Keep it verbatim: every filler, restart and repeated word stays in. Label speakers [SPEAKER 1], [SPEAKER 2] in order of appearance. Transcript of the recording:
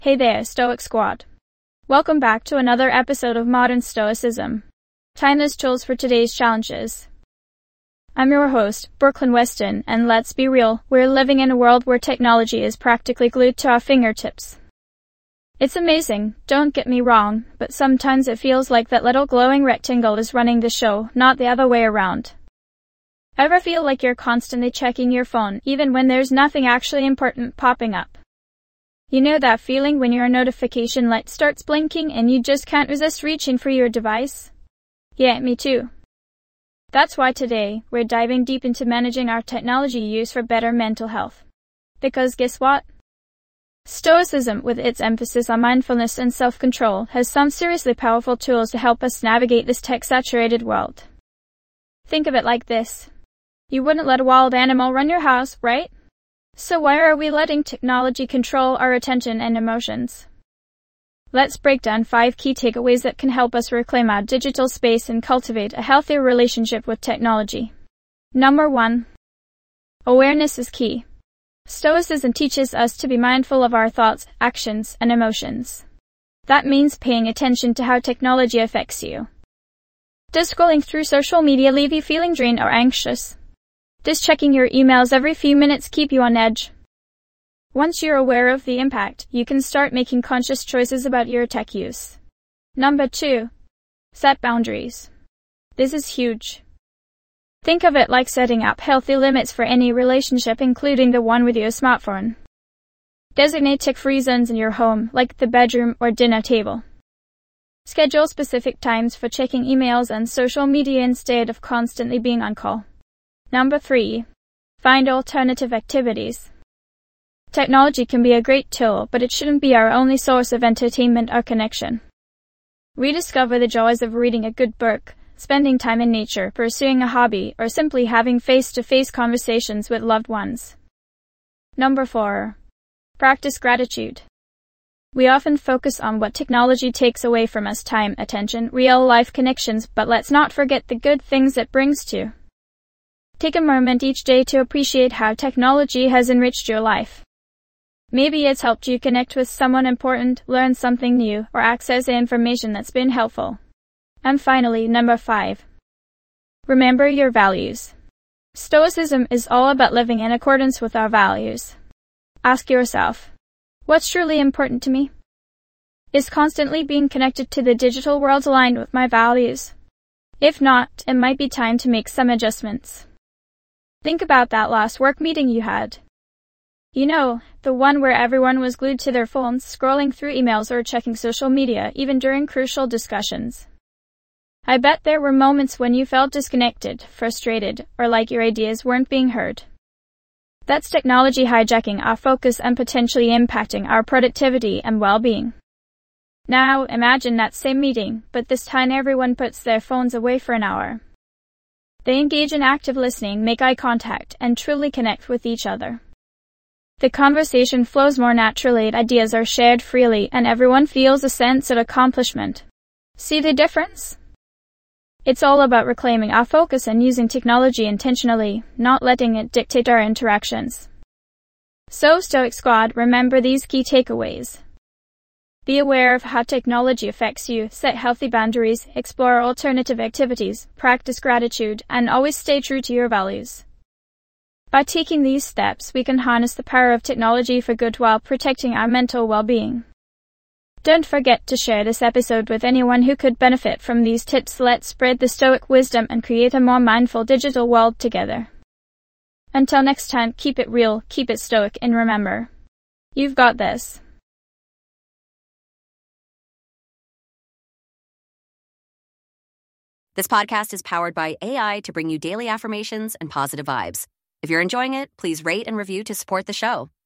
[SPEAKER 1] Hey there, Stoic Squad. Welcome back to another episode of Modern Stoicism. Timeless tools for today's challenges. I'm your host, Brooklyn Weston, and let's be real, we're living in a world where technology is practically glued to our fingertips. It's amazing, don't get me wrong, but sometimes it feels like that little glowing rectangle is running the show, not the other way around. Ever feel like you're constantly checking your phone, even when there's nothing actually important popping up? You know that feeling when your notification light starts blinking and you just can't resist reaching for your device? Yeah, me too. That's why today, we're diving deep into managing our technology use for better mental health. Because guess what? Stoicism, with its emphasis on mindfulness and self-control, has some seriously powerful tools to help us navigate this tech-saturated world. Think of it like this. You wouldn't let a wild animal run your house, right? So why are we letting technology control our attention and emotions? Let's break down five key takeaways that can help us reclaim our digital space and cultivate a healthier relationship with technology. Number one. Awareness is key. Stoicism teaches us to be mindful of our thoughts, actions, and emotions. That means paying attention to how technology affects you. Does scrolling through social media leave you feeling drained or anxious? Does checking your emails every few minutes keep you on edge? Once you're aware of the impact, you can start making conscious choices about your tech use. Number two. Set boundaries. This is huge. Think of it like setting up healthy limits for any relationship, including the one with your smartphone. Designate tech-free zones in your home, like the bedroom or dinner table. Schedule specific times for checking emails and social media instead of constantly being on call. Number three. Find alternative activities. Technology can be a great tool, but it shouldn't be our only source of entertainment or connection. Rediscover the joys of reading a good book, spending time in nature, pursuing a hobby, or simply having face-to-face conversations with loved ones. Number four. Practice gratitude. We often focus on what technology takes away from us: time, attention, real-life connections, but let's not forget the good things it brings too. Take a moment each day to appreciate how technology has enriched your life. Maybe it's helped you connect with someone important, learn something new, or access information that's been helpful. And finally, number five. Remember your values. Stoicism is all about living in accordance with our values. Ask yourself, what's truly important to me? Is constantly being connected to the digital world aligned with my values? If not, it might be time to make some adjustments. Think about that last work meeting you had. You know, the one where everyone was glued to their phones, scrolling through emails or checking social media, even during crucial discussions. I bet there were moments when you felt disconnected, frustrated, or like your ideas weren't being heard. That's technology hijacking our focus and potentially impacting our productivity and well-being. Now, imagine that same meeting, but this time everyone puts their phones away for an hour. They engage in active listening, make eye contact, and truly connect with each other. The conversation flows more naturally, ideas are shared freely, and everyone feels a sense of accomplishment. See the difference? It's all about reclaiming our focus and using technology intentionally, not letting it dictate our interactions. So, Stoic Squad, remember these key takeaways. Be aware of how technology affects you, set healthy boundaries, explore alternative activities, practice gratitude, and always stay true to your values. By taking these steps, we can harness the power of technology for good while protecting our mental well-being. Don't forget to share this episode with anyone who could benefit from these tips. Let's spread the Stoic wisdom and create a more mindful digital world together. Until next time, keep it real, keep it stoic, and remember, you've got this.
[SPEAKER 2] This podcast is powered by A I to bring you daily affirmations and positive vibes. If you're enjoying it, please rate and review to support the show.